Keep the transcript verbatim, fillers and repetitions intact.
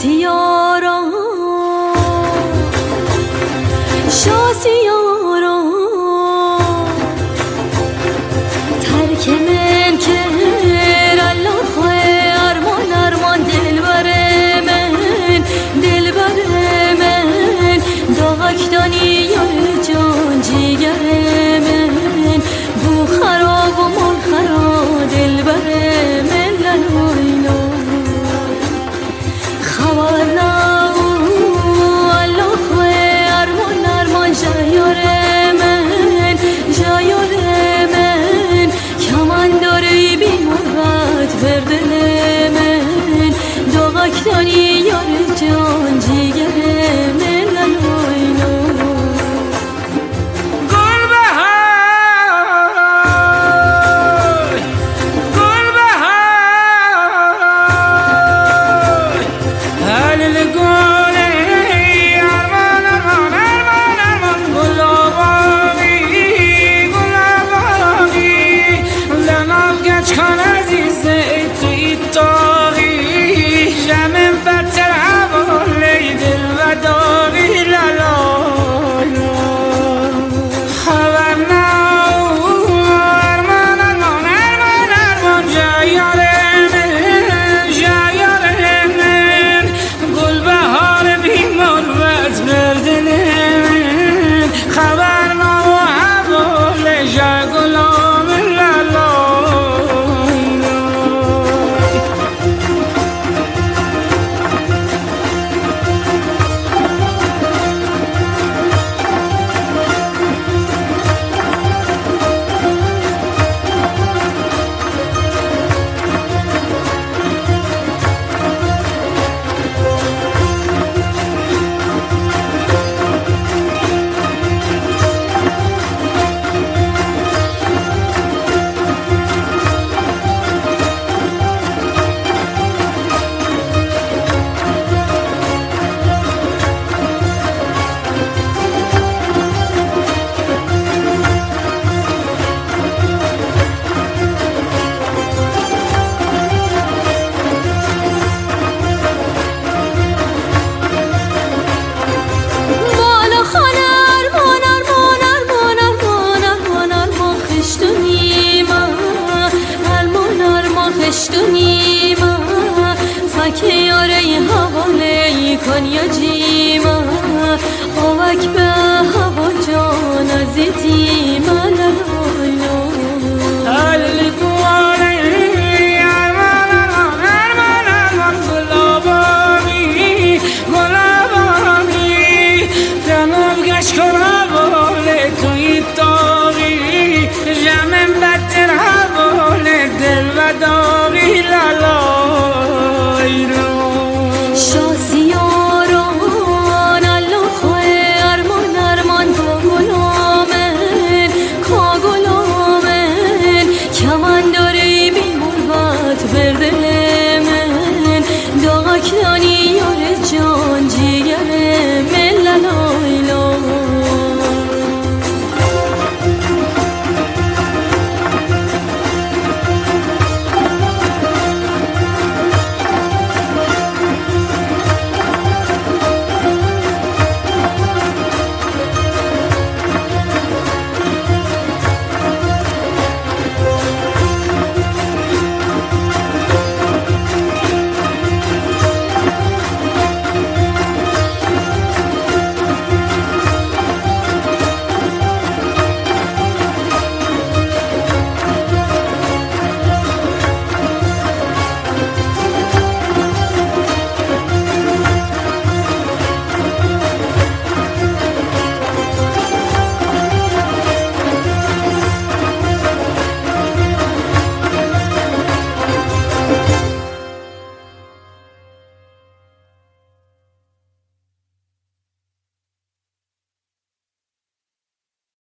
شاسیارا شاسیارا ترک من کرد الله خواه ارمان ارمان دلبر من دلبر من داغکدانی یار جان جیگر من بو خراب و مال خراب دلبر من لالویلو خبر نبود الله خواه ارمان ارمان جایار من جایار من کمان داری بیمارت بر دل من داغکدانی یار جان جیگر من لالویلو خشتونیما فکر یاری حوالی کن یا جیما آوک به هوا جان عزیزیما لالو هلی دواره ارمان ارمان ارمان ارمان گلابانی گلابانی دنم گشت کن حوالی توی داغی جمعن بدتر حوالی دل و داغی لا لا